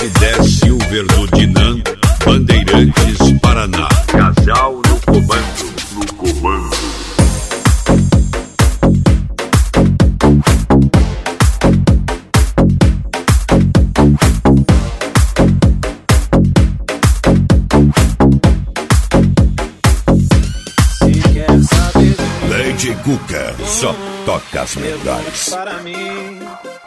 S10 Silver do Dinan, Bandeirantes, Paraná. Casal no comando, no comando. Lady Cuca, só toca as melhores. Para mim,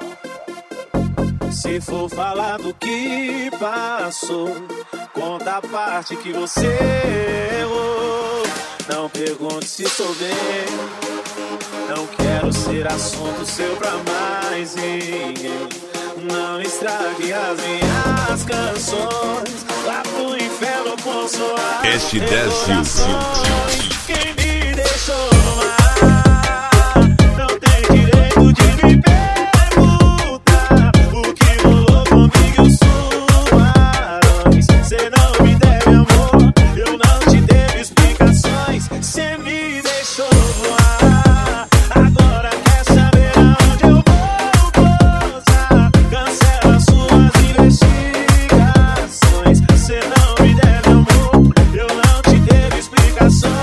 se for falar do que passou, conta a parte que você errou. Não pergunte se sou bem, não quero ser assunto seu pra mais ninguém. Não estrague as minhas canções, lá pro inferno com suas S10 Silver. Quem me deixou lá não tem direito de me perguntar o que rolou comigo e os tubarões. Cê não me deve amor, eu não te devo explicações. Cê me deixou voar, agora quer saber aonde eu vou pousar. Cancela suas investigações. Cê não me deve amor, eu não te devo explicações.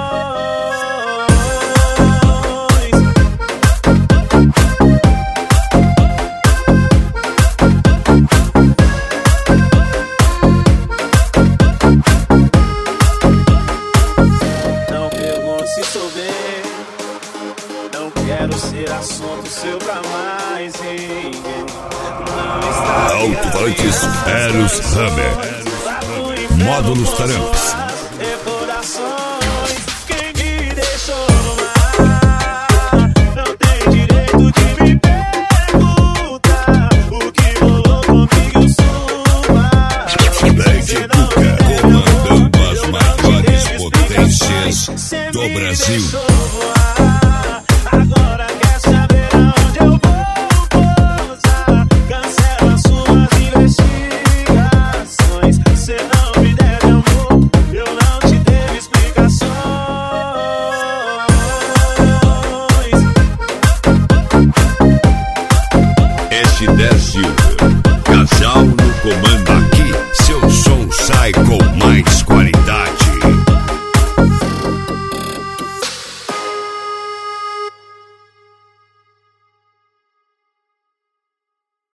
Não pergunte se sou bem, não quero ser assunto seu pra mais ninguém. Não está Alto-falantes Eros Hammer. Módulos Taramps. recordações. Quem me deixou lá não tem direito de me perguntar o que rolou comigo e os tubarões. Lady Cuca, comandando as maiores potências do Brasil. Voar.